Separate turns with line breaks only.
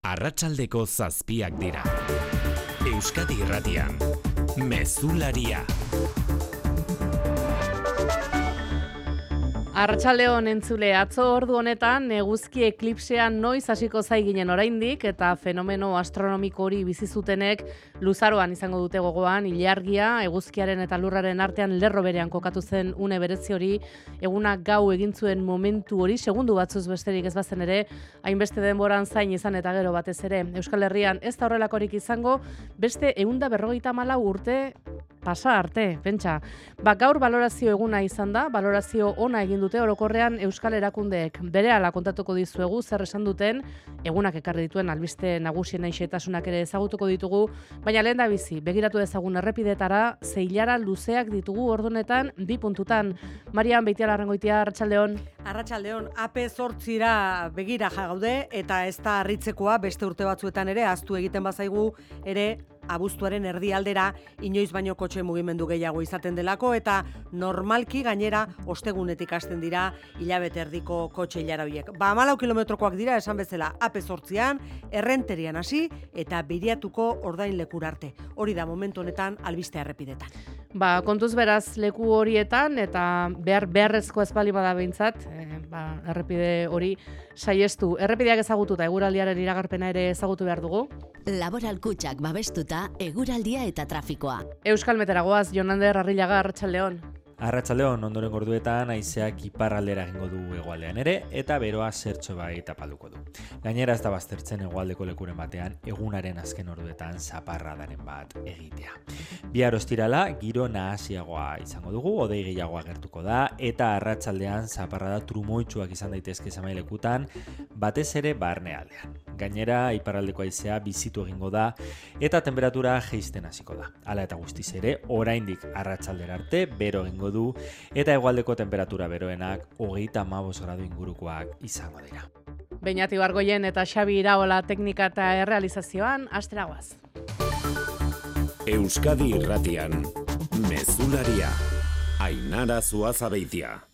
Arratsaldeko 7 dira. Euskadi Irratian, Mezularia.
Arratsaldeon entzule, atzo ordu honetan eguzki eklipsea noiz hasiko zaiginen oraindik eta fenomeno astronomiko hori bizi zutenek luzaroan izango dute gogoan ilargia eguzkiaren eta lurraren artean lerro berean kokatu zen une berezi hori egunak gau egin zuen momentu hori segundu batzuz besterik ez bazen ere hainbeste denboran zain izan eta gero batez ere Euskal Herrian ez da horrelakorik izango beste 154 urte pasa arte, pentsa. Gaur balorazio eguna izan da, balorazio ona egin dute orokorrean Euskal Erakundeek. Berehala kontatuko dizuegu zer esan duten, egunak ekarri dituen albiste nagusien xehetasunak ere ezagutuko ditugu, baina lehendabizi, begiratu dezagun errepideetara, zeilara luzeak ditugu ordunetan, 2 puntutan. Marian Beitialarrangoitia, Arratsaldeon.
Arratsaldeon, AP8ra begira gaude eta ez da harritzekoa beste urte batzuetan ere ahaztu egiten bazaigu ere abuztuaren erdialdera inoiz baino kotxe mugimendu gehiago izaten delako eta normalki gainera ostegunetik hasten dira hilabete erdiko kotxe ilara horiek. 14 kilometrokoak dira esan bezala AP8an, Errenterian hasi eta Biriatuko ordainlekura arte. Hori da momentu honetan albiste errepidetan.
Kontuz beraz leku horietan eta beharrezko ez bali bada behintzat, errepide hori saiestu. Errepideak ezagututa, eguraldiaren iragarpena ere ezagutu behar dugu.
Laboral kutxak babestuta, eguraldia eta trafikoa.
Euskal Meteragoaz, Jonander Arrillaga, Arratsaldeon.
Arratsaldeon ondoren orduetan haizeak iparraldera egingo du hegoaldean ere eta beroa zertxo bai tapalduko du. Gainera ez da baztertzen hegoaldeko lekuren batean egunaren azken orduetan zaparradaren bat egitea. Bihar ostirala giro nahasiagoa izango dugu, hodei gehiago agertuko da eta arratsaldean zaparrada trumoitsuak izan daitezke zenbailekutan, batez ere barnealdean. Gainera iparraldeko haizea bizitu egingo da eta temperatura jaisten hasiko da. Hala eta guztiz ere, oraindik arratsaldera arte bero egingo du eta hegoaldeko temperatura beroenak 35 gradu ingurukoak izango dira.
Beñati Bargoien eta Xabi Iraola teknika eta errealizazioan, asteragoaz.
Euskadi Irratian, Mezularia. Ainara Zuazabeitia.